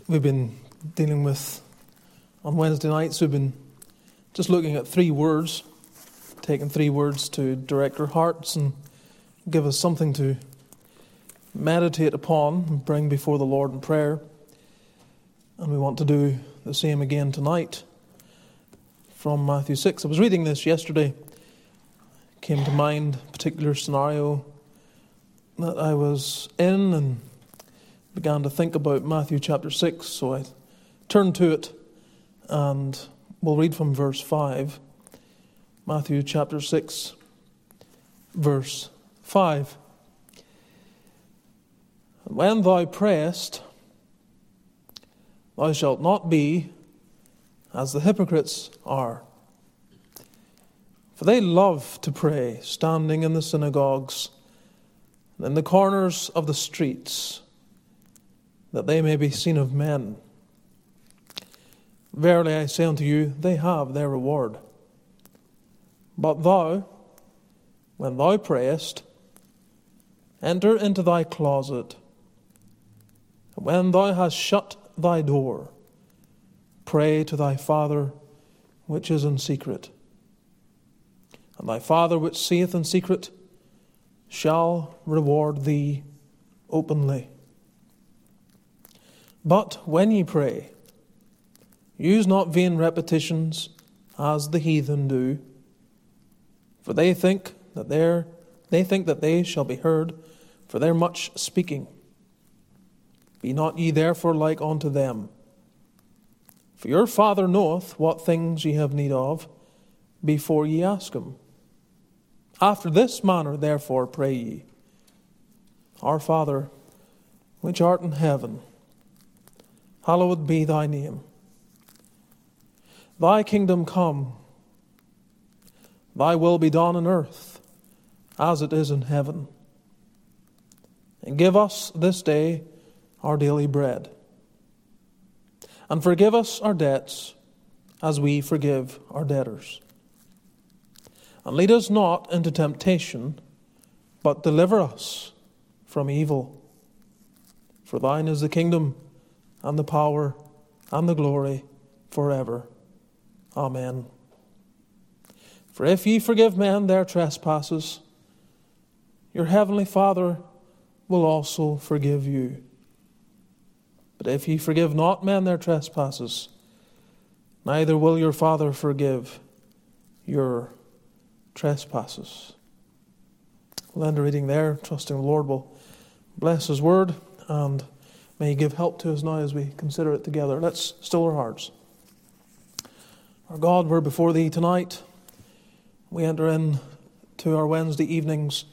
we've been dealing with, on Wednesday nights, we've been just looking at 3 words, taking 3 words to direct our hearts and give us something to meditate upon and bring before the Lord in prayer. And we want to do the same again tonight from Matthew 6. I was reading this yesterday. Came to mind a particular scenario that I was in and began to think about Matthew chapter 6. So I turned to it and we'll read from verse 5. Matthew chapter 6, verse 5. When thou prayest, thou shalt not be as the hypocrites are. For they love to pray, standing in the synagogues and in the corners of the streets, that they may be seen of men. Verily I say unto you, they have their reward. But thou, when thou prayest, enter into thy closet, and when thou hast shut thy door, pray to thy Father which is in secret. And thy Father which seeth in secret shall reward thee openly. But when ye pray, use not vain repetitions as the heathen do, for they think that they shall be heard for their much speaking. Be not ye therefore like unto them. For your Father knoweth what things ye have need of before ye ask him. After this manner therefore pray ye. Our Father, which art in heaven, hallowed be thy name. Thy kingdom come, thy will be done on earth as it is in heaven. And give us this day our daily bread. And forgive us our debts as we forgive our debtors. And lead us not into temptation, but deliver us from evil. For thine is the kingdom, and the power, and the glory, forever. Amen. For if ye forgive men their trespasses, your heavenly Father will also forgive you. But if ye forgive not men their trespasses, neither will your Father forgive your trespasses. We'll end the reading there, trusting the Lord will bless His word, and may He give help to us now as we consider it together. Let's still our hearts. Our God, we're before Thee tonight. We enter into our Wednesday evenings.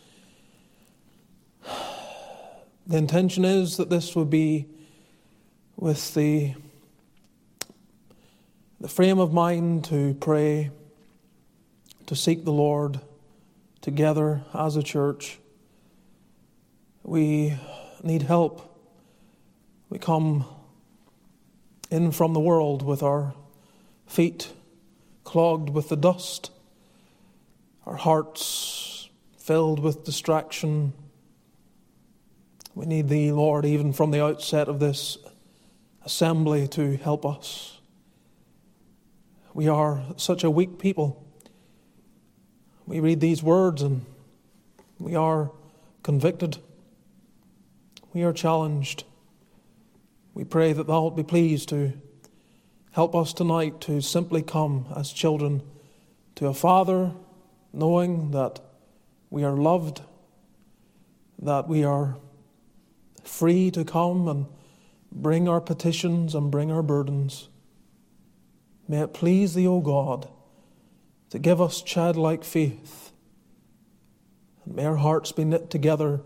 The intention is that this would be with the frame of mind to pray, to seek the Lord together as a church. We need help. We come in from the world with our feet clogged with the dust, our hearts filled with distraction. We need Thee, Lord, even from the outset of this assembly to help us. We are such a weak people. We read these words and we are convicted. We are challenged. We pray that Thou wilt be pleased to help us tonight to simply come as children to a Father, knowing that we are loved, that we are free to come and bring our petitions and bring our burdens. May it please Thee, O God, to give us childlike faith. And may our hearts be knit together.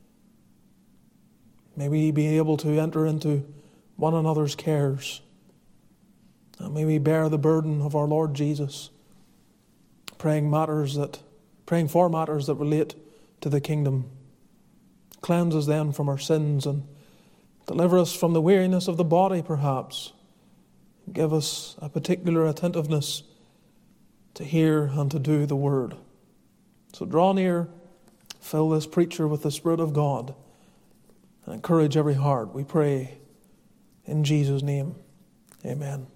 May we be able to enter into one another's cares. And may we bear the burden of our Lord Jesus, praying for matters that relate to the kingdom. Cleanse us then from our sins and deliver us from the weariness of the body, perhaps. Give us a particular attentiveness to hear and to do the word. So draw near, fill this preacher with the Spirit of God, and encourage every heart, we pray, in Jesus' name. Amen.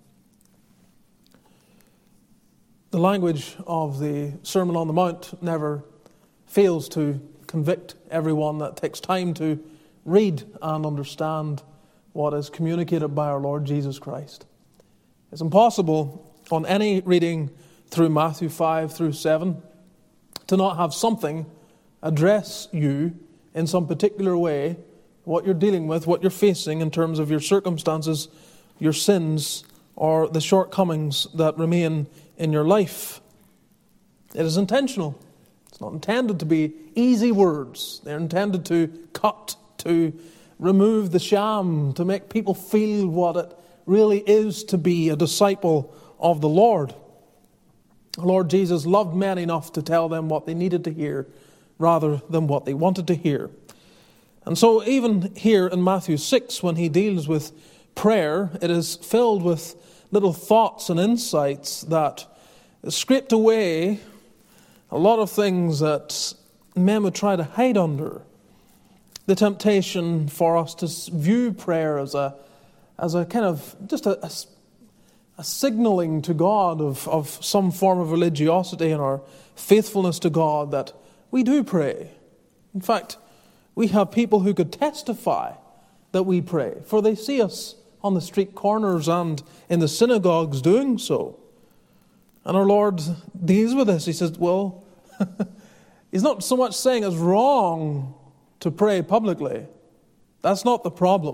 The language of the Sermon on the Mount never fails to convict everyone that takes time to read and understand what is communicated by our Lord Jesus Christ. It's impossible on any reading through Matthew 5 through 7 to not have something address you in some particular way, what you're dealing with, what you're facing in terms of your circumstances, your sins, or the shortcomings that remain in your life. It is intentional. It's not intended to be easy words. They're intended to cut, to remove the sham, to make people feel what it really is to be a disciple of the Lord. Lord Jesus loved men enough to tell them what they needed to hear rather than what they wanted to hear. And so even here in Matthew 6, when he deals with prayer, it is filled with little thoughts and insights that scraped away a lot of things that men would try to hide under. The temptation for us to view prayer as a kind of just a signaling to God of some form of religiosity and our faithfulness to God, that we do pray. In fact, we have people who could testify that we pray, for they see us on the street corners and in the synagogues doing so. And our Lord deals with this. He says, well, He's not so much saying it's wrong to pray publicly. That's not the problem.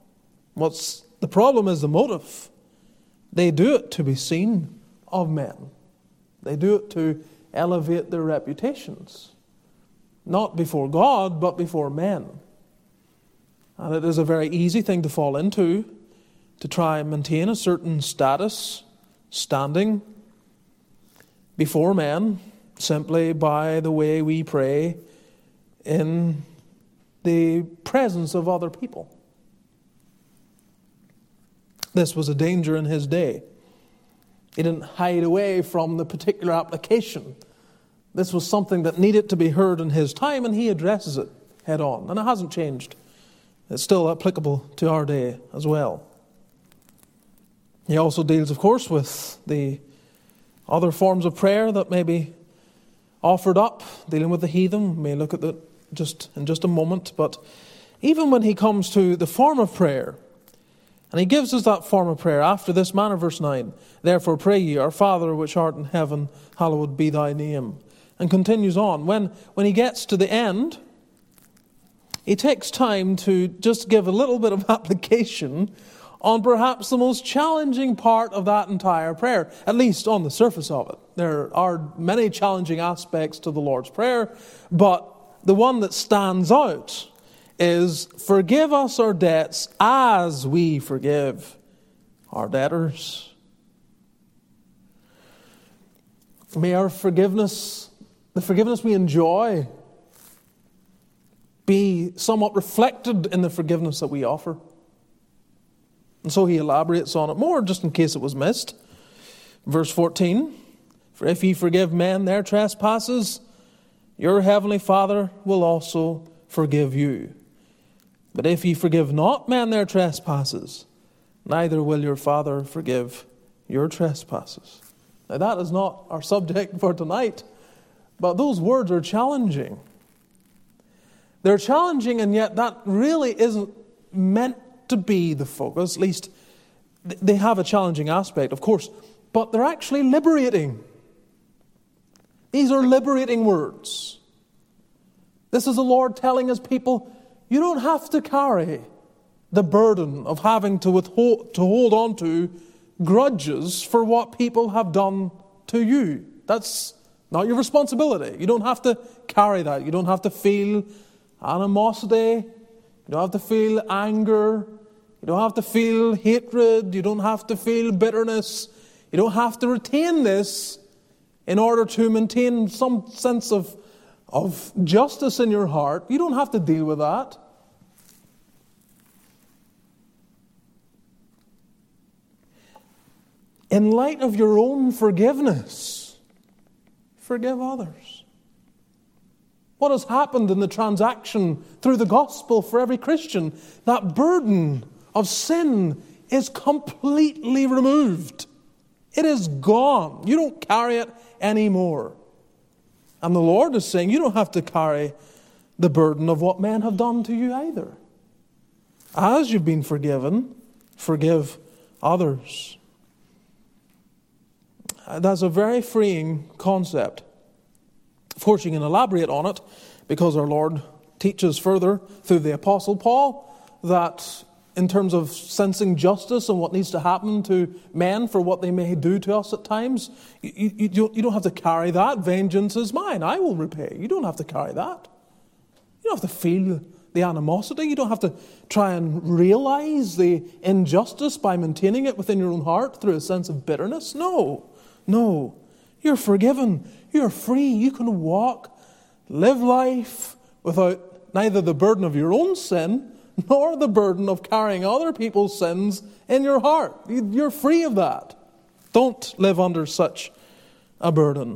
The problem is the motive. They do it to be seen of men. They do it to elevate their reputations. Not before God, but before men. And it is a very easy thing to fall into, to try and maintain a certain status, standing before men, simply by the way we pray in the presence of other people. This was a danger in his day. He didn't hide away from the particular application. This was something that needed to be heard in his time, and he addresses it head on. And it hasn't changed. It's still applicable to our day as well. He also deals, of course, with the other forms of prayer that may be offered up, dealing with the heathen. We may look at that in just a moment. But even when he comes to the form of prayer, and he gives us that form of prayer after this manner, verse 9, therefore pray ye, our Father which art in heaven, hallowed be thy name. And continues on. When he gets to the end, he takes time to just give a little bit of application on perhaps the most challenging part of that entire prayer, at least on the surface of it. There are many challenging aspects to the Lord's Prayer, but the one that stands out is, forgive us our debts as we forgive our debtors. May our forgiveness, the forgiveness we enjoy, be somewhat reflected in the forgiveness that we offer. And so he elaborates on it more, just in case it was missed. Verse 14, for if ye forgive men their trespasses, your heavenly Father will also forgive you. But if ye forgive not men their trespasses, neither will your Father forgive your trespasses. Now that is not our subject for tonight, but those words are challenging. They're challenging, and yet that really isn't meant to be the focus. At least they have a challenging aspect, of course, but they're actually liberating. These are liberating words. This is the Lord telling his people, you don't have to carry the burden of having to hold on to grudges for what people have done to you. That's not your responsibility. You don't have to carry that. You don't have to feel animosity. You don't have to feel anger. You don't have to feel hatred. You don't have to feel bitterness. You don't have to retain this in order to maintain some sense of justice in your heart. You don't have to deal with that. In light of your own forgiveness, forgive others. What has happened in the transaction through the gospel for every Christian? That burden of sin is completely removed. It is gone. You don't carry it anymore. And the Lord is saying you don't have to carry the burden of what men have done to you either. As you've been forgiven, forgive others. That's a very freeing concept. Of course, you can elaborate on it because our Lord teaches further through the Apostle Paul that in terms of sensing justice and what needs to happen to men for what they may do to us at times, you don't have to carry that. Vengeance is mine. I will repay. You don't have to carry that. You don't have to feel the animosity. You don't have to try and realize the injustice by maintaining it within your own heart through a sense of bitterness. No. You're forgiven. You're free. You can walk, live life without neither the burden of your own sin nor the burden of carrying other people's sins in your heart. You're free of that. Don't live under such a burden.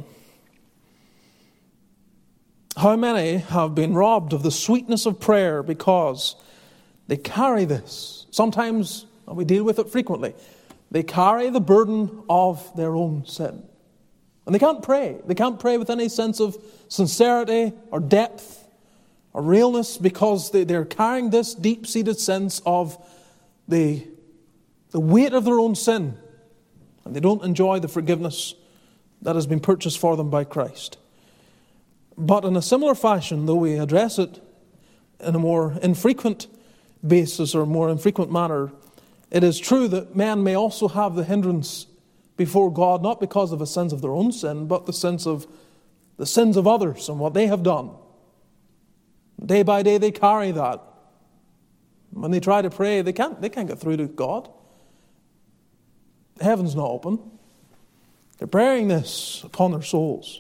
How many have been robbed of the sweetness of prayer because they carry this? Sometimes, and we deal with it frequently, they carry the burden of their own sin. And they can't pray. They can't pray with any sense of sincerity or depth or realness because they're carrying this deep-seated sense of the weight of their own sin. And they don't enjoy the forgiveness that has been purchased for them by Christ. But in a similar fashion, though we address it in a more infrequent basis or more infrequent manner, it is true that men may also have the hindrance before God, not because of a sense of their own sin, but the sense of the sins of others and what they have done. Day by day they carry that. When they try to pray, they can't get through to God. Heaven's not open. They're bearing this upon their souls.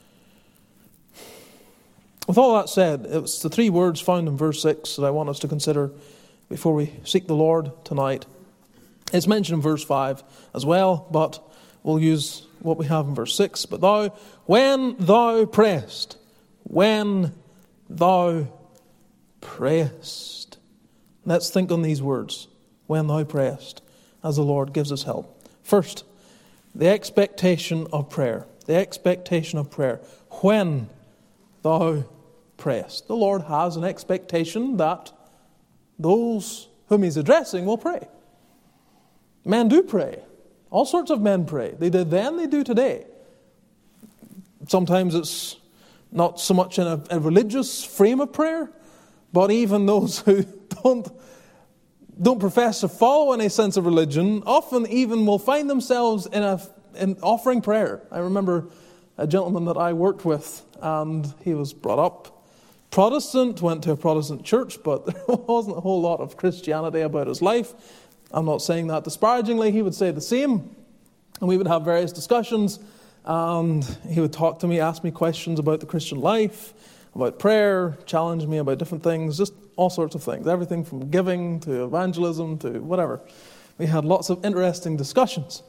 With all that said, it's the three words found in verse 6 that I want us to consider before we seek the Lord tonight. It's mentioned in verse 5 as well, but we'll use what we have in verse 6. But when thou prayest, let's think on these words. When thou prayest, as the Lord gives us help. First, the expectation of prayer. The expectation of prayer. When thou prayest. The Lord has an expectation that those whom He's addressing will pray. Men do pray. All sorts of men pray. They did then, they do today. Sometimes it's not so much in a religious frame of prayer, but even those who don't profess to follow any sense of religion often even will find themselves in offering prayer. I remember a gentleman that I worked with, and he was brought up Protestant, went to a Protestant church, but there wasn't a whole lot of Christianity about his life. I'm not saying that disparagingly. He would say the same, and we would have various discussions, and he would talk to me, ask me questions about the Christian life, about prayer, challenge me about different things, just all sorts of things, everything from giving to evangelism to whatever. We had lots of interesting discussions.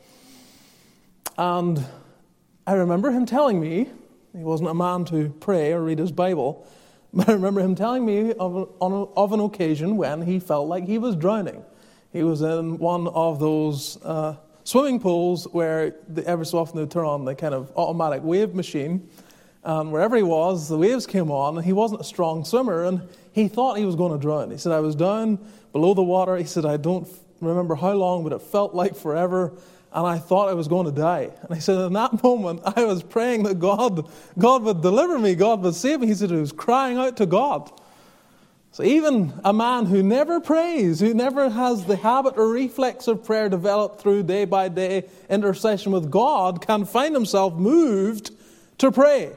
And I remember him telling me, he wasn't a man to pray or read his Bible, but I remember him telling me of an occasion when he felt like he was drowning. He was in one of those swimming pools where every so often they turn on the kind of automatic wave machine. And wherever he was, the waves came on, and he wasn't a strong swimmer, and he thought he was going to drown. He said, I was down below the water. He said, I don't remember how long, but it felt like forever, and I thought I was going to die. And he said, in that moment, I was praying that God would deliver me, God would save me. He said, he was crying out to God. So even a man who never prays, who never has the habit or reflex of prayer developed through day-by-day intercession with God, can find himself moved to pray.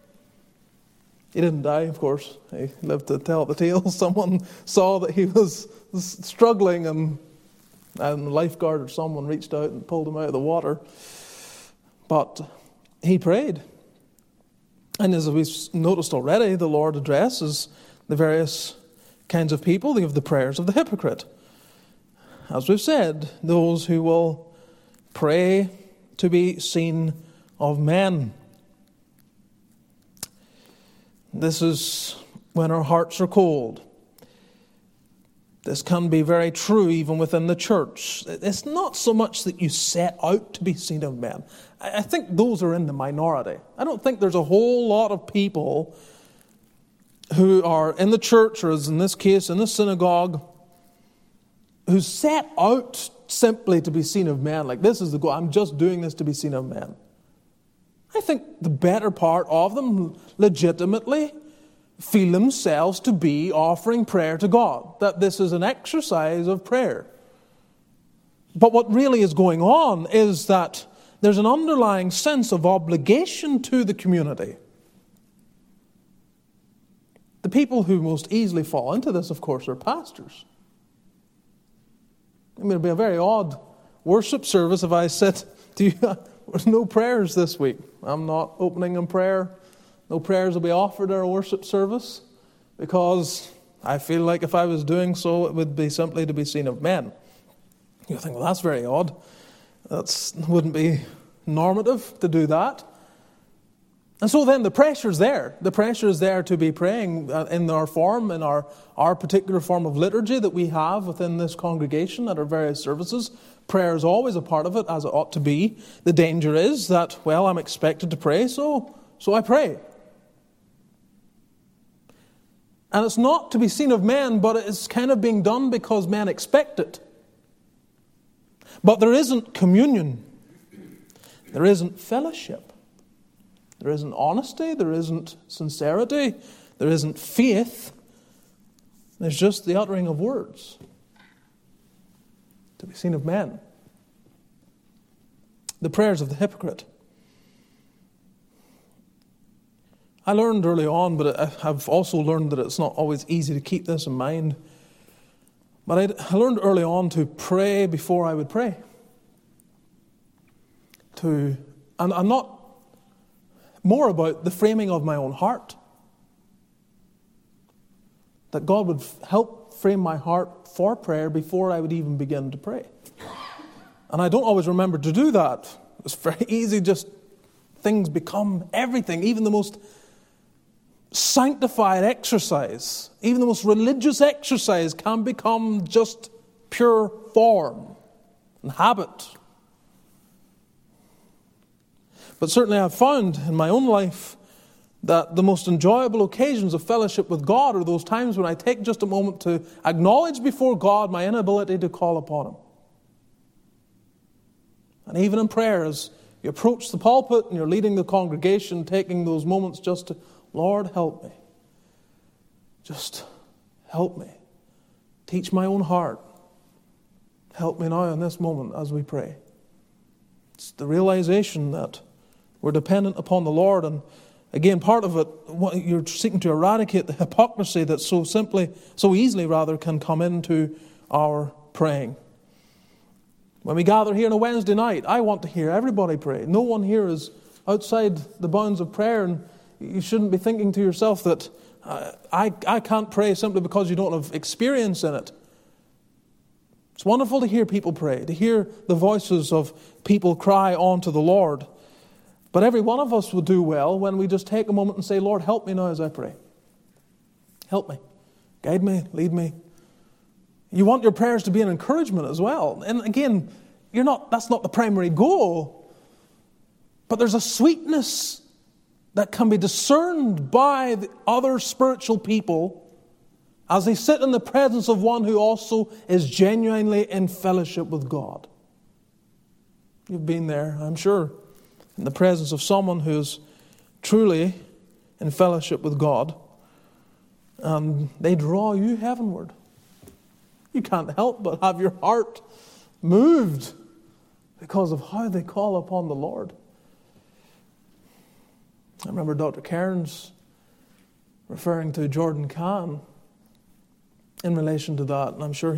He didn't die, of course. He lived to tell the tale. Someone saw that he was struggling, and a lifeguard or someone reached out and pulled him out of the water. But he prayed. And as we've noticed already, the Lord addresses the various kinds of people. They have the prayers of the hypocrite. As we've said, those who will pray to be seen of men. This is when our hearts are cold. This can be very true even within the church. It's not so much that you set out to be seen of men. I think those are in the minority. I don't think there's a whole lot of people who are in the church, or as in this case, in the synagogue, who set out simply to be seen of men. Like, this is the goal. I'm just doing this to be seen of men. I think the better part of them legitimately feel themselves to be offering prayer to God, that this is an exercise of prayer. But what really is going on is that there's an underlying sense of obligation to the community. The people who most easily fall into this, of course, are pastors. I mean, it'd be a very odd worship service if I said to you, there's no prayers this week. I'm not opening in prayer. No prayers will be offered in our worship service, because I feel like if I was doing so, it would be simply to be seen of men. You think, well, that's very odd. That wouldn't be normative to do that. And so then the pressure's there. The pressure is there to be praying in our form, in our particular form of liturgy that we have within this congregation at our various services. Prayer is always a part of it, as it ought to be. The danger is that, well, I'm expected to pray, so I pray. And it's not to be seen of men, but it's kind of being done because men expect it. But there isn't communion. There isn't fellowship. There isn't honesty. There isn't sincerity. There isn't faith. There's just the uttering of words to be seen of men. The prayers of the hypocrite. I learned early on, but I've also learned that it's not always easy to keep this in mind. But I learned early on to pray before I would pray. And not more about the framing of my own heart. That God would help frame my heart for prayer before I would even begin to pray. And I don't always remember to do that. It's very easy, just things become everything, even the most sanctified exercise, even the most religious exercise can become just pure form and habit. But certainly I've found in my own life that the most enjoyable occasions of fellowship with God are those times when I take just a moment to acknowledge before God my inability to call upon Him. And even in prayer, as you approach the pulpit and you're leading the congregation, taking those moments just to, Lord, help me. Just help me. Teach my own heart. Help me now in this moment as we pray. It's the realization that we're dependent upon the Lord. And again, part of it, you're seeking to eradicate the hypocrisy that so easily can come into our praying. When we gather here on a Wednesday night, I want to hear everybody pray. No one here is outside the bounds of prayer, and you shouldn't be thinking to yourself that I can't pray simply because you don't have experience in it. It's wonderful to hear people pray, to hear the voices of people cry on to the Lord. But every one of us would do well when we just take a moment and say, Lord, help me now as I pray. Help me. Guide me. Lead me. You want your prayers to be an encouragement as well. And again, that's not the primary goal. But there's a sweetness that can be discerned by the other spiritual people as they sit in the presence of one who also is genuinely in fellowship with God. You've been there, I'm sure, in the presence of someone who's truly in fellowship with God, and they draw you heavenward. You can't help but have your heart moved because of how they call upon the Lord. I remember Dr. Cairns referring to Jordan Kahn in relation to that, and I'm sure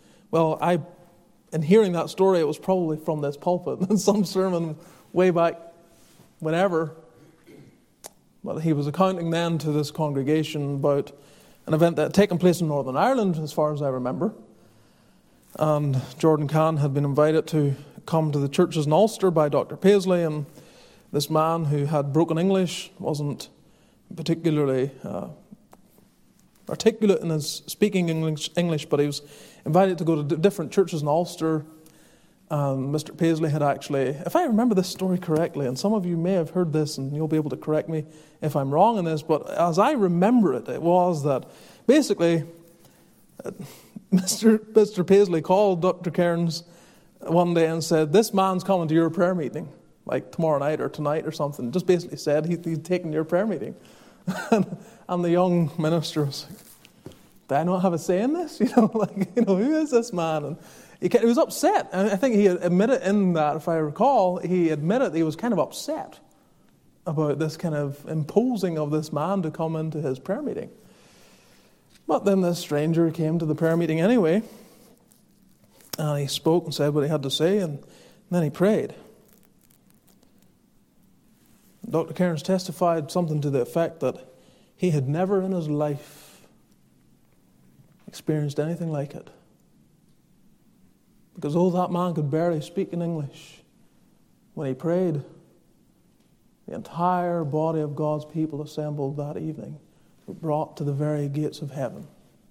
in hearing that story, it was probably from this pulpit, in some sermon way back whenever. But he was accounting then to this congregation about an event that had taken place in Northern Ireland, as far as I remember. And Jordan Kahn had been invited to come to the churches in Ulster by Dr. Paisley, and this man who had broken English, wasn't particularly articulate in his speaking English, but he was invited to go to different churches in Ulster. Mr. Paisley had actually, if I remember this story correctly, and some of you may have heard this and you'll be able to correct me if I'm wrong in this, but as I remember it, it was that basically Mr. Paisley called Dr. Cairns one day and said, "This man's coming to your prayer meeting, like tomorrow night or tonight or something." Just basically said he'd taken your prayer meeting. And the young minister was like, "Do I not have a say in this? Who is this man?" And he was upset. And I think he admitted in that, if I recall, he admitted he was kind of upset about this kind of imposing of this man to come into his prayer meeting. But then this stranger came to the prayer meeting anyway, and he spoke and said what he had to say, and then he prayed. Dr. Cairns testified something to the effect that he had never in his life experienced anything like it. Because though that man could barely speak in English, when he prayed, the entire body of God's people assembled that evening were brought to the very gates of heaven.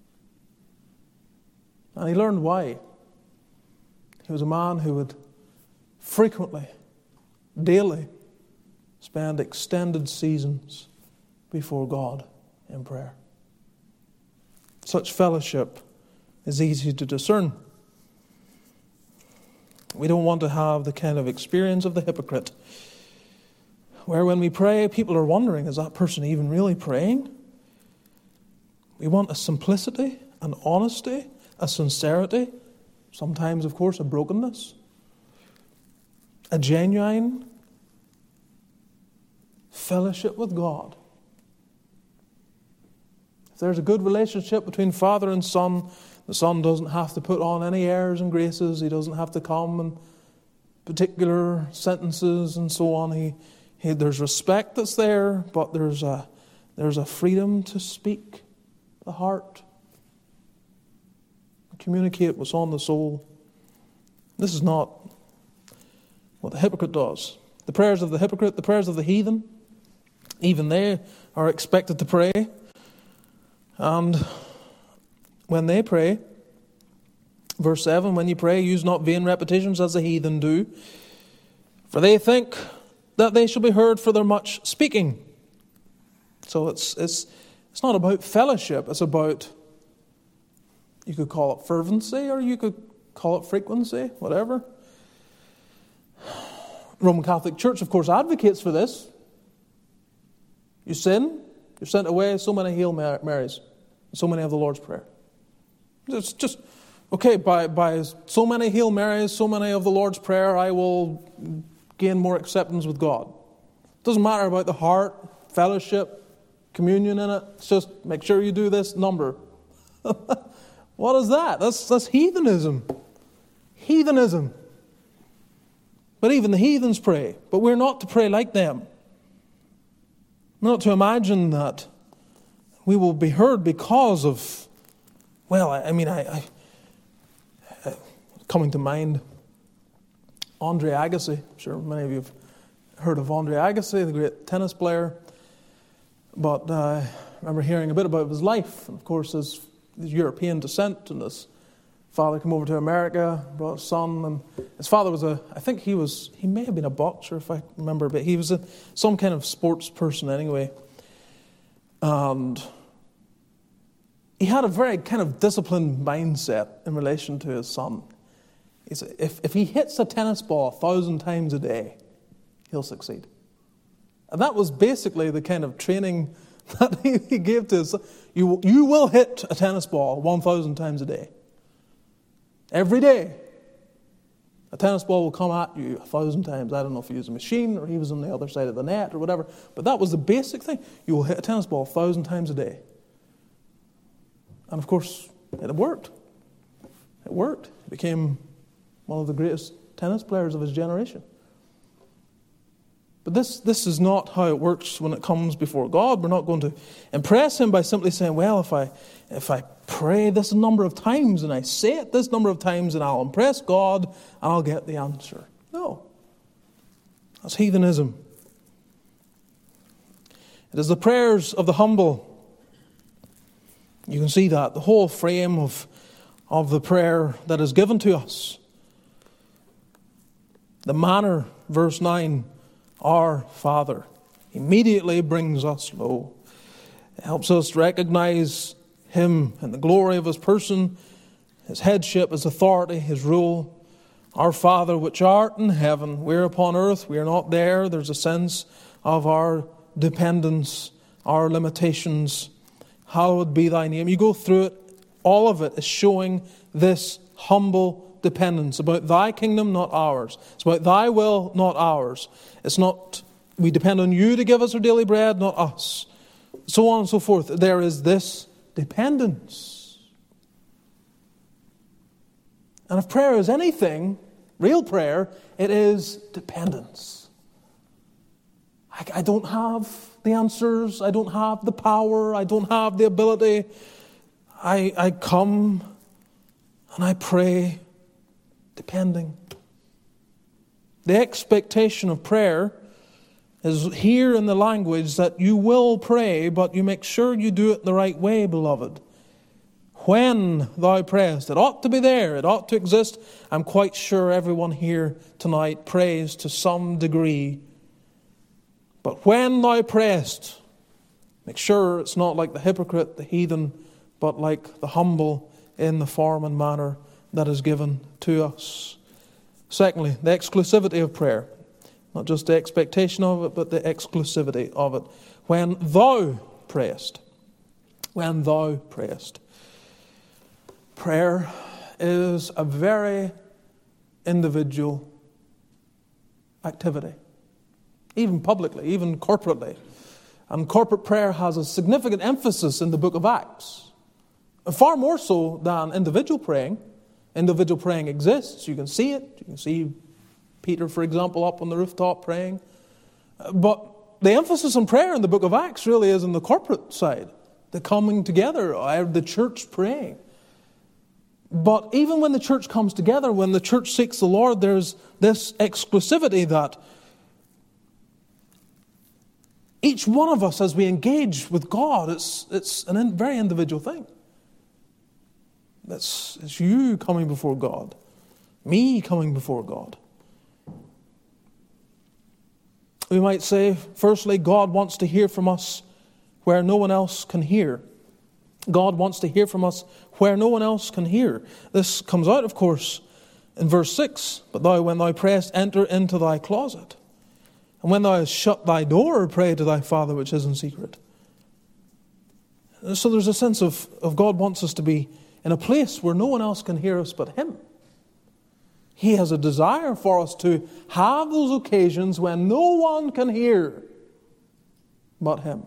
And he learned why. He was a man who would frequently, daily, spend extended seasons before God in prayer. Such fellowship is easy to discern. We don't want to have the kind of experience of the hypocrite, where when we pray, people are wondering, is that person even really praying? We want a simplicity, an honesty, a sincerity, sometimes, of course, a brokenness, a genuine fellowship with God. If there's a good relationship between father and son, the son doesn't have to put on any airs and graces. He doesn't have to come in particular sentences and so on. There's respect that's there, but there's a freedom to speak the heart, communicate what's on the soul. This is not what the hypocrite does. The prayers of the hypocrite, the prayers of the heathen, even they are expected to pray. And when they pray, verse 7, when you pray, use not vain repetitions as the heathen do, for they think that they shall be heard for their much speaking. So it's not about fellowship, it's about, you could call it fervency, or you could call it frequency, whatever. Roman Catholic Church, of course, advocates for this. You sin, you're sent away so many Hail Marys, so many of the Lord's Prayer. It's just, okay, by so many Hail Marys, so many of the Lord's Prayer, I will gain more acceptance with God. It doesn't matter about the heart, fellowship, communion in it. It's just make sure you do this number. What is that? That's heathenism. Heathenism. But even the heathens pray. But we're not to pray like them. We're not to imagine that we will be heard because of, I coming to mind, Andre Agassi. I'm sure many of you have heard of Andre Agassi, the great tennis player. But I remember hearing a bit about his life. And of course, his European descent, and his father came over to America, brought a son, and his father was he may have been a boxer if I remember, but he was some kind of sports person anyway. And he had a very kind of disciplined mindset in relation to his son. He said, if he hits a tennis ball 1,000 times a day, he'll succeed. And that was basically the kind of training that he gave to his son. You will hit a tennis ball 1,000 times a day. Every day. A tennis ball will come at you 1,000 times. I don't know if he used a machine or he was on the other side of the net or whatever. But that was the basic thing. You will hit a tennis ball 1,000 times a day. And of course, it worked. It worked. He became one of the greatest tennis players of his generation. But this is not how it works when it comes before God. We're not going to impress Him by simply saying, well, if I pray this number of times and I say it this number of times and I'll impress God and I'll get the answer. No. That's heathenism. It is the prayers of the humble. You can see that, the whole frame of the prayer that is given to us. The manner, verse 9, our Father, immediately brings us low. It helps us recognize Him and the glory of His person, His headship, His authority, His rule. Our Father which art in heaven. We're upon earth, we are not there. There's a sense of our dependence, our limitations. Hallowed be thy name. You go through it, all of it is showing this humble dependence about thy kingdom, not ours. It's about thy will, not ours. It's not, we depend on you to give us our daily bread, not us. So on and so forth. There is this dependence. And if prayer is anything, real prayer, it is dependence. I don't have the answers. I don't have the power. I don't have the ability. I come and I pray depending. The expectation of prayer is here in the language that you will pray, but you make sure you do it the right way, beloved. When thou prayest, it ought to be there. It ought to exist. I'm quite sure everyone here tonight prays to some degree. But when thou prayest, make sure it's not like the hypocrite, the heathen, but like the humble in the form and manner that is given to us. Secondly, the exclusivity of prayer. Not just the expectation of it, but the exclusivity of it. When thou prayest. When thou prayest. Prayer is a very individual activity. Even publicly, even corporately. And corporate prayer has a significant emphasis in the book of Acts. Far more so than individual praying. Individual praying exists. You can see it. You can see Peter, for example, up on the rooftop praying. But the emphasis on prayer in the book of Acts really is on the corporate side. The coming together, the church praying. But even when the church comes together, when the church seeks the Lord, there's this exclusivity that each one of us, as we engage with God, it's a very individual thing. It's you coming before God, me coming before God. We might say, firstly, God wants to hear from us where no one else can hear. God wants to hear from us where no one else can hear. This comes out, of course, in verse 6. But thou, when thou prayest, enter into thy closet. And when thou hast shut thy door, pray to thy Father which is in secret. So there's a sense of God wants us to be in a place where no one else can hear us but Him. He has a desire for us to have those occasions when no one can hear but Him.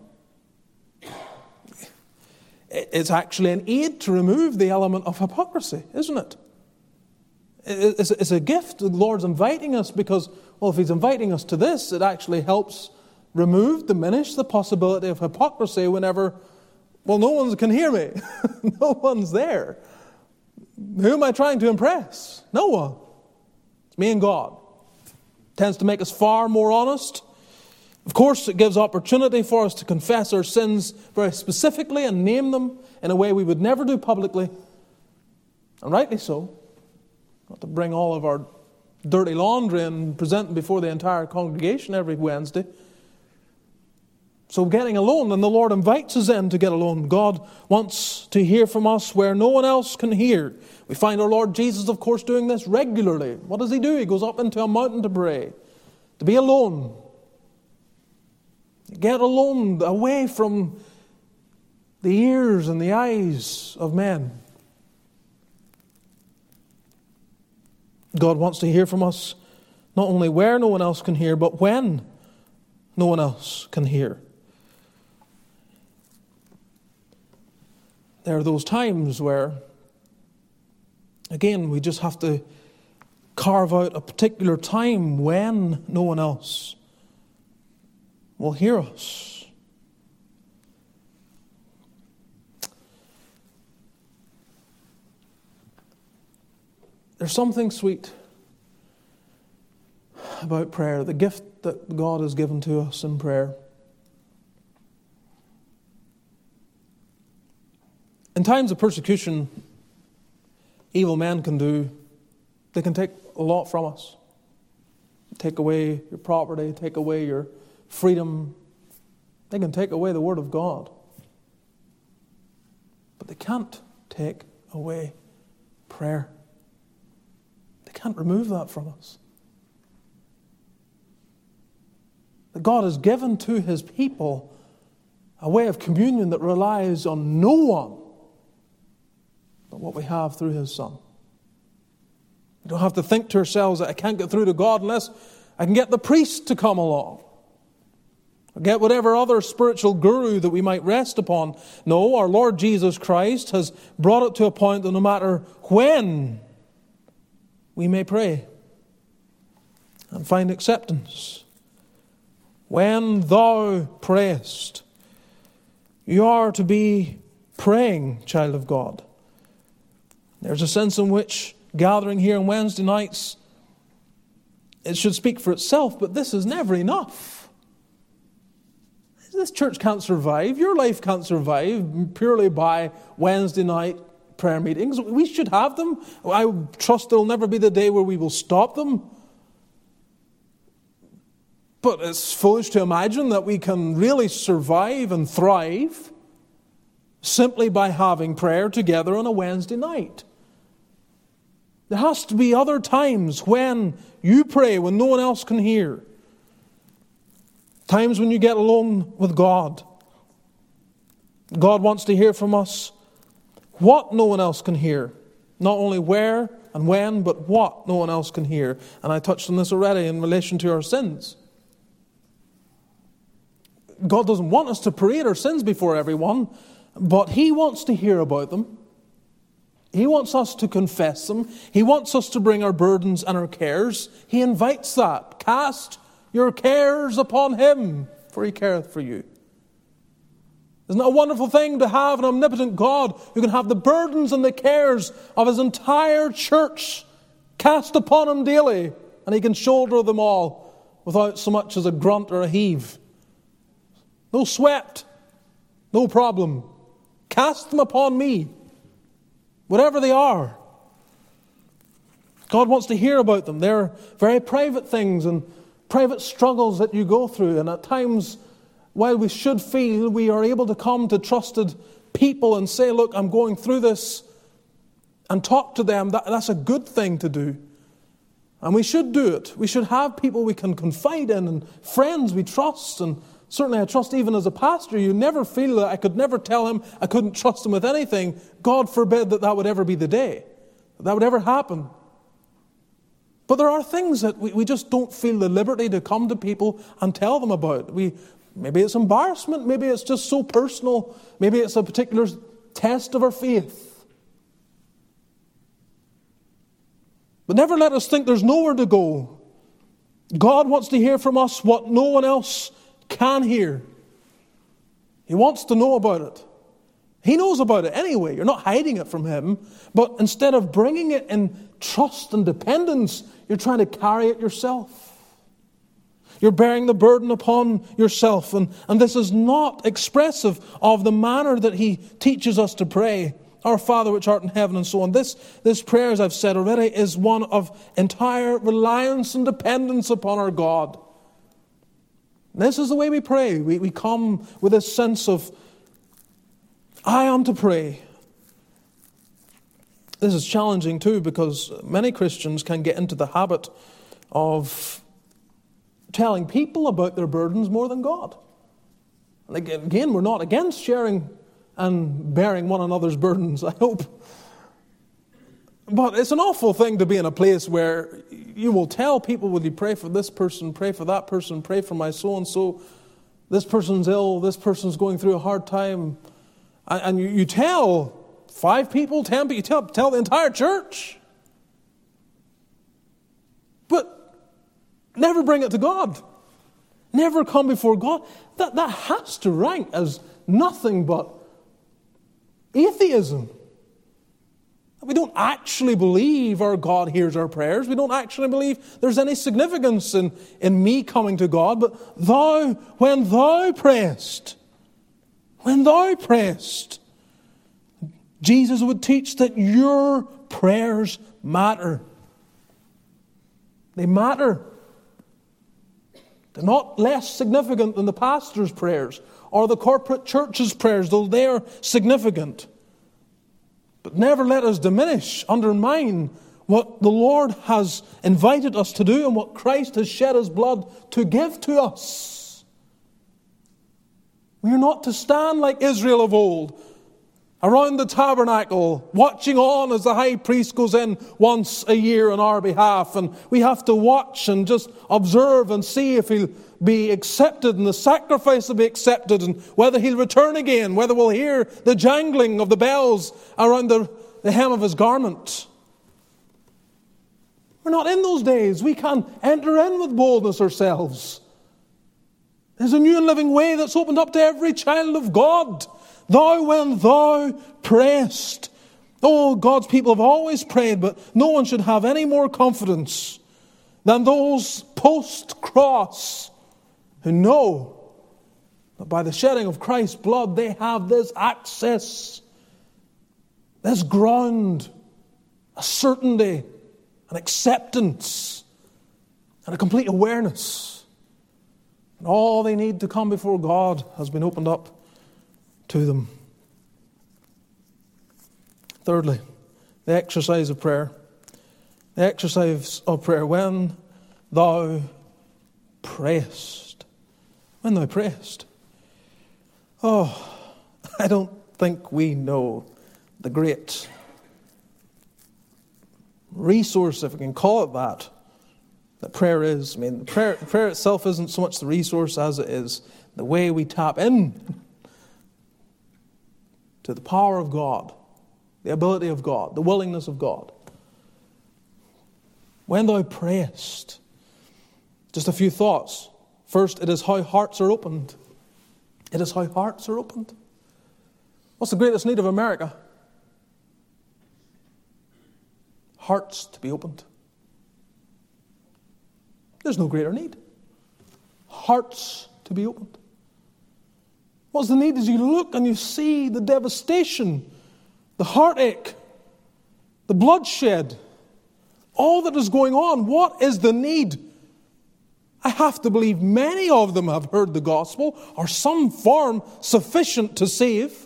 It's actually an aid to remove the element of hypocrisy, isn't it? It's a gift. The Lord's inviting us because, well, if He's inviting us to this, it actually helps diminish the possibility of hypocrisy whenever, well, no one can hear me. No one's there. Who am I trying to impress? No one. It's me and God. It tends to make us far more honest. Of course, it gives opportunity for us to confess our sins very specifically and name them in a way we would never do publicly. And rightly so. Not to bring all of our dirty laundry and present them before the entire congregation every Wednesday. So getting alone, and the Lord invites us in to get alone. God wants to hear from us where no one else can hear. We find our Lord Jesus, of course, doing this regularly. What does He do? He goes up into a mountain to pray, to be alone. Get alone, away from the ears and the eyes of men. God wants to hear from us not only where no one else can hear, but when no one else can hear. There are those times where, again, we just have to carve out a particular time when no one else will hear us. There's something sweet about prayer, the gift that God has given to us in prayer. In times of persecution, evil men they can take a lot from us. Take away your property, take away your freedom. They can take away the Word of God. But they can't take away prayer. They can't remove that from us. That God has given to His people a way of communion that relies on no one but what we have through His Son. We don't have to think to ourselves that I can't get through to God unless I can get the priest to come along. Or get whatever other spiritual guru that we might rest upon. No, our Lord Jesus Christ has brought it to a point that no matter when we may pray and find acceptance. When thou prayest, you are to be praying, child of God. There's a sense in which gathering here on Wednesday nights, it should speak for itself, but this is never enough. This church can't survive, your life can't survive purely by Wednesday night prayer meetings. We should have them. I trust there'll never be the day where we will stop them. But it's foolish to imagine that we can really survive and thrive simply by having prayer together on a Wednesday night. There has to be other times when you pray, when no one else can hear. Times when you get alone with God. God wants to hear from us what no one else can hear. Not only where and when, but what no one else can hear. And I touched on this already in relation to our sins. God doesn't want us to parade our sins before everyone, but He wants to hear about them. He wants us to confess them. He wants us to bring our burdens and our cares. He invites that. Cast your cares upon Him, for He careth for you. Isn't it a wonderful thing to have an omnipotent God who can have the burdens and the cares of His entire church cast upon Him daily, and He can shoulder them all without so much as a grunt or a heave? No sweat, no problem. Cast them upon me. Whatever they are. God wants to hear about them. They're very private things and private struggles that you go through. And at times, while we should feel we are able to come to trusted people and say, look, I'm going through this, and talk to them, that's a good thing to do. And we should do it. We should have people we can confide in and friends we trust. And certainly I trust even as a pastor, you never feel that I could never tell him I couldn't trust him with anything. God forbid that would ever be the day. That would ever happen. But there are things that we just don't feel the liberty to come to people and tell them about. Maybe it's embarrassment. Maybe it's just so personal. Maybe it's a particular test of our faith. But never let us think there's nowhere to go. God wants to hear from us what no one else can hear. He wants to know about it. He knows about it anyway. You're not hiding it from Him. But instead of bringing it in trust and dependence, you're trying to carry it yourself. You're bearing the burden upon yourself. And this is not expressive of the manner that He teaches us to pray. Our Father which art in heaven, and so on. This prayer, as I've said already, is one of entire reliance and dependence upon our God. This is the way we pray. We come with a sense of, I am to pray. This is challenging too, because many Christians can get into the habit of telling people about their burdens more than God. And again, we're not against sharing and bearing one another's burdens, I hope. But it's an awful thing to be in a place where you will tell people, will you pray for this person, pray for that person, pray for my so-and-so, this person's ill, this person's going through a hard time. And you tell 5 people, 10 people, you tell the entire church. But never bring it to God. Never come before God. That has to rank as nothing but atheism. We don't actually believe our God hears our prayers. We don't actually believe there's any significance in me coming to God. But when thou prayest, Jesus would teach that your prayers matter. They matter. They're not less significant than the pastor's prayers or the corporate church's prayers, though they are significant. But never let us diminish, undermine what the Lord has invited us to do and what Christ has shed His blood to give to us. We are not to stand like Israel of old, around the tabernacle, watching on as the high priest goes in once a year on our behalf. And we have to watch and just observe and see if he'll be accepted and the sacrifice will be accepted and whether he'll return again, whether we'll hear the jangling of the bells around the hem of his garment. We're not in those days. We can enter in with boldness ourselves. There's a new and living way that's opened up to every child of God. Thou, when thou prayest. Oh, God's people have always prayed, but no one should have any more confidence than those post-cross who know that by the shedding of Christ's blood they have this access, this ground, a certainty, an acceptance, and a complete awareness. And all they need to come before God has been opened up to them. Thirdly, the exercise of prayer. The exercise of prayer when thou prayest. When thou prayest. Oh, I don't think we know the great resource, if we can call it that prayer is. I mean, prayer itself isn't so much the resource as it is the way we tap in to the power of God, the ability of God, the willingness of God. When thou prayest, just a few thoughts. First, it is how hearts are opened. It is how hearts are opened. What's the greatest need of America? Hearts to be opened. There's no greater need. Hearts to be opened. What's the need as you look and you see the devastation, the heartache, the bloodshed, all that is going on? What is the need? I have to believe many of them have heard the gospel or some form sufficient to save.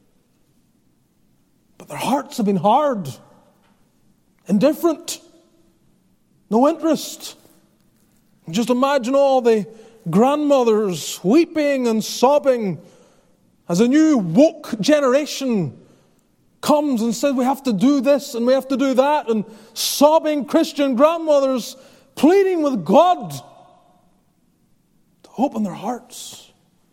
But their hearts have been hard, indifferent, no interest. Just imagine all the grandmothers weeping and sobbing as a new woke generation comes and says we have to do this and we have to do that, and sobbing Christian grandmothers pleading with God to open their hearts.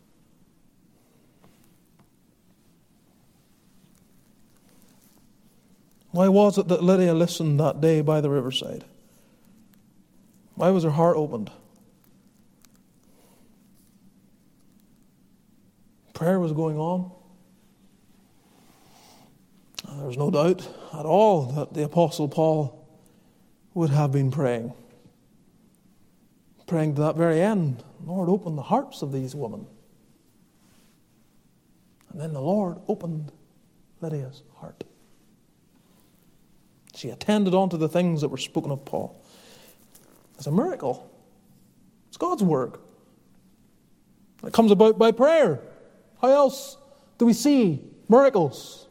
Why was it that Lydia listened that day by the riverside? Why was her heart opened? Prayer was going on. There's no doubt at all that the Apostle Paul would have been praying. Praying to that very end, Lord, open the hearts of these women. And then the Lord opened Lydia's heart. She attended on to the things that were spoken of Paul. It's a miracle. It's God's work. It comes about by prayer. How else do we see miracles?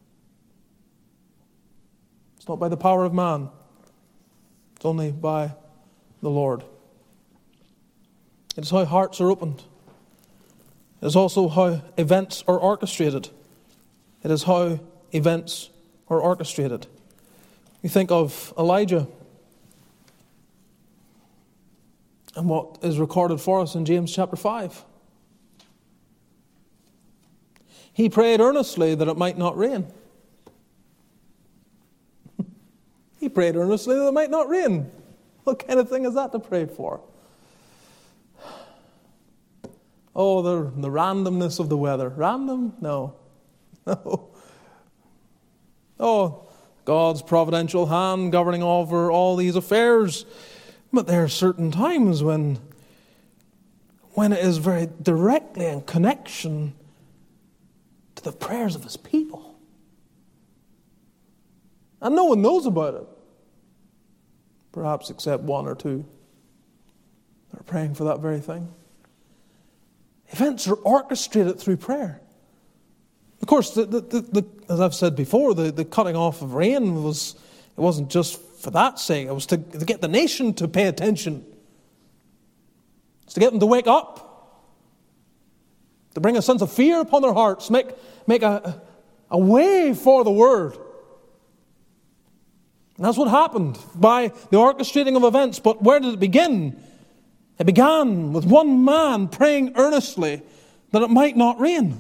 It's not by the power of man. It's only by the Lord. It is how hearts are opened. It is also how events are orchestrated. It is how events are orchestrated. You think of Elijah and what is recorded for us in James chapter 5. He prayed earnestly that it might not rain. He prayed earnestly that it might not rain. What kind of thing is that to pray for? Oh, the randomness of the weather. Random? No. No. Oh, God's providential hand governing over all these affairs. But there are certain times when it is very directly in connection to the prayers of His people. And no one knows about it. Perhaps except one or two. They're praying for that very thing. Events are orchestrated through prayer. Of course, as I've said before, the cutting off of rain wasn't just for that sake. It was to get the nation to pay attention. It's to get them to wake up. To bring a sense of fear upon their hearts. Make a way for the word. And that's what happened by the orchestrating of events. But where did it begin? It began with one man praying earnestly that it might not rain.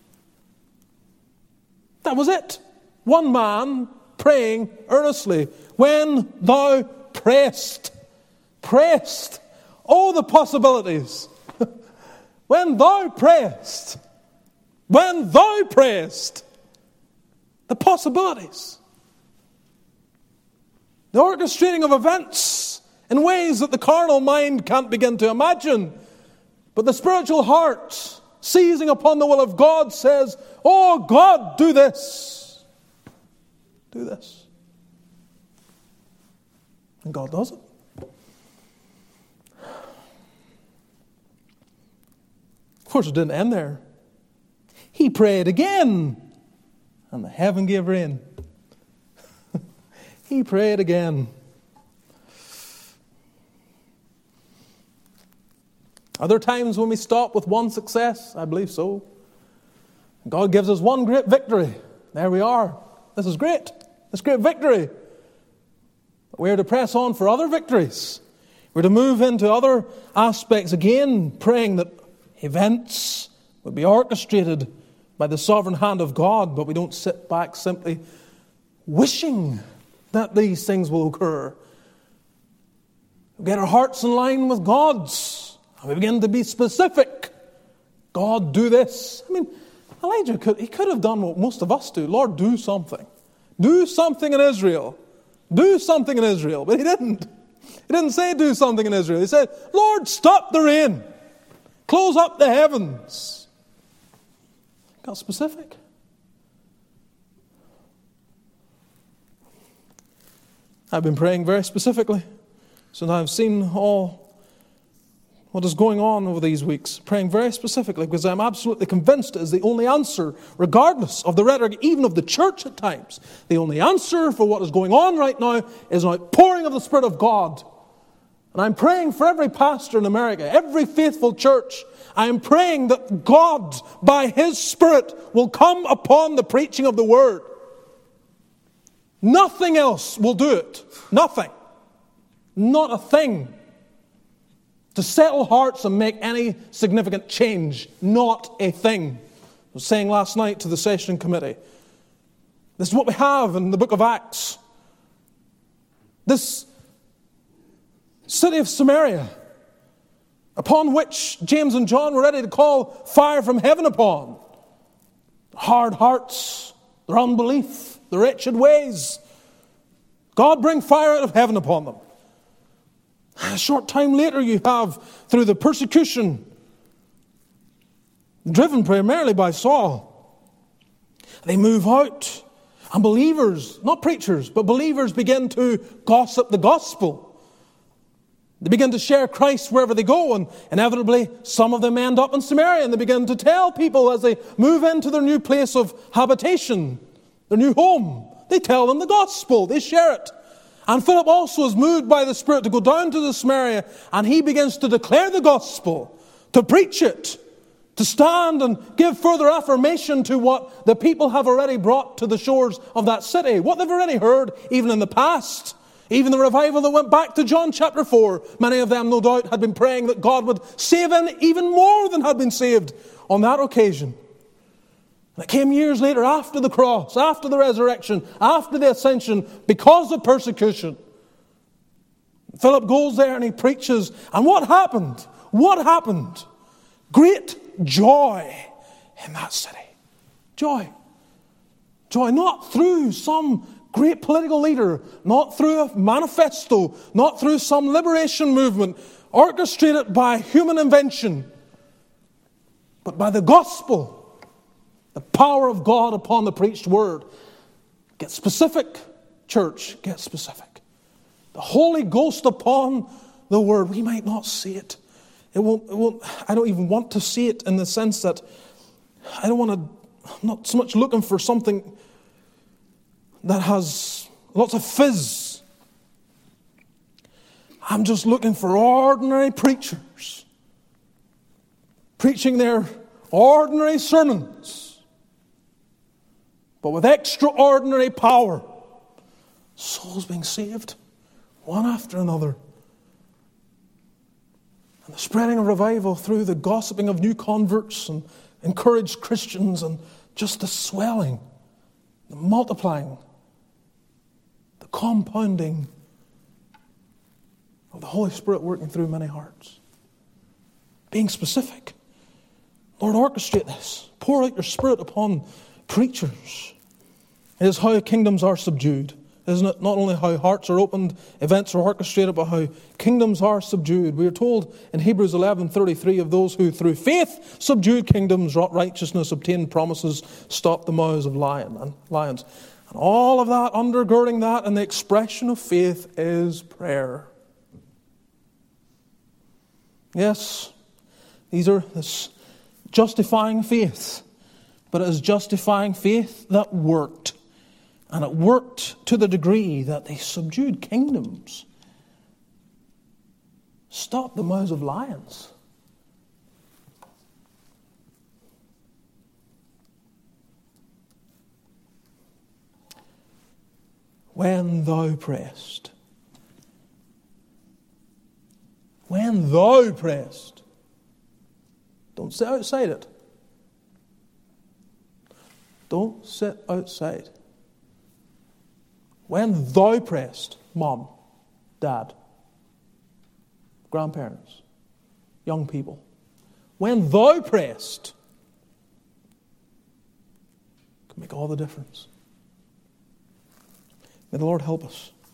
That was it. One man praying earnestly. When thou prayest. Prayest. Oh, the possibilities. When thou prayest. When thou prayest. The possibilities. The orchestrating of events in ways that the carnal mind can't begin to imagine. But the spiritual heart, seizing upon the will of God, says, oh God, do this. Do this. And God does it. Of course, it didn't end there. He prayed again, and the heaven gave rain. He prayed again. Are there times when we stop with one success? I believe so. God gives us one great victory. There we are. This is great. This great victory. But we're to press on for other victories. We're to move into other aspects again, praying that events would be orchestrated by the sovereign hand of God, but we don't sit back simply wishing that these things will occur. We get our hearts in line with God's, and we begin to be specific. God, do this. I mean, Elijah could have done what most of us do. Lord, do something. Do something in Israel. Do something in Israel. But he didn't. He didn't say do something in Israel. He said, Lord, stop the rain. Close up the heavens. Got specific. I've been praying very specifically. So now I've seen all what is going on over these weeks. Praying very specifically because I'm absolutely convinced it is the only answer, regardless of the rhetoric, even of the church at times. The only answer for what is going on right now is an outpouring of the Spirit of God. And I'm praying for every pastor in America, every faithful church. I am praying that God, by His Spirit, will come upon the preaching of the Word. Nothing else will do it. Nothing. Not a thing. To settle hearts and make any significant change. Not a thing. I was saying last night to the session committee. This is what we have in the book of Acts. This city of Samaria, upon which James and John were ready to call fire from heaven upon. Hard hearts, their unbelief, their wretched ways. God bring fire out of heaven upon them. A short time later you have, through the persecution, driven primarily by Saul, they move out. And believers, not preachers, but believers begin to gossip the gospel. They begin to share Christ wherever they go, and inevitably some of them end up in Samaria, and they begin to tell people as they move into their new place of habitation, their new home. They tell them the gospel, they share it. And Philip also is moved by the Spirit to go down to the Samaria, and he begins to declare the gospel, to preach it, to stand and give further affirmation to what the people have already brought to the shores of that city, what they've already heard even in the past. Even the revival that went back to John chapter 4, many of them no doubt had been praying that God would save them even more than had been saved on that occasion. And it came years later, after the cross, after the resurrection, after the ascension, because of persecution. Philip goes there and he preaches. And what happened? What happened? Great joy in that city. Joy. Joy not through some great political leader, not through a manifesto, not through some liberation movement orchestrated by human invention, but by the gospel. The power of God upon the preached word. Get specific. church, get specific. The Holy Ghost upon the Word. We might not see it. It won't. I don't even want to see it in the sense that I'm not so much looking for something that has lots of fizz. I'm just looking for ordinary preachers preaching their ordinary sermons, but with extraordinary power. Souls being saved, one after another. And the spreading of revival through the gossiping of new converts and encouraged Christians, and just the swelling, the multiplying, the compounding of the Holy Spirit working through many hearts. Being specific. Lord, orchestrate this. Pour out your Spirit upon preachers. It is how kingdoms are subdued. Isn't it? Not only how hearts are opened, events are orchestrated, but how kingdoms are subdued. We are told in Hebrews 11:33 of those who through faith subdued kingdoms, wrought righteousness, obtained promises, stopped the mouths of lions. And all of that, undergirding that, and the expression of faith is prayer. Yes, these are this justifying faith, but it is justifying faith that worked. And it worked to the degree that they subdued kingdoms, stopped the mouths of lions. When thou prayest. When thou prayest. Don't sit outside it. Don't sit outside. When thou prayest, mom, dad, grandparents, young people, when thou prayest, it can make all the difference. May the Lord help us.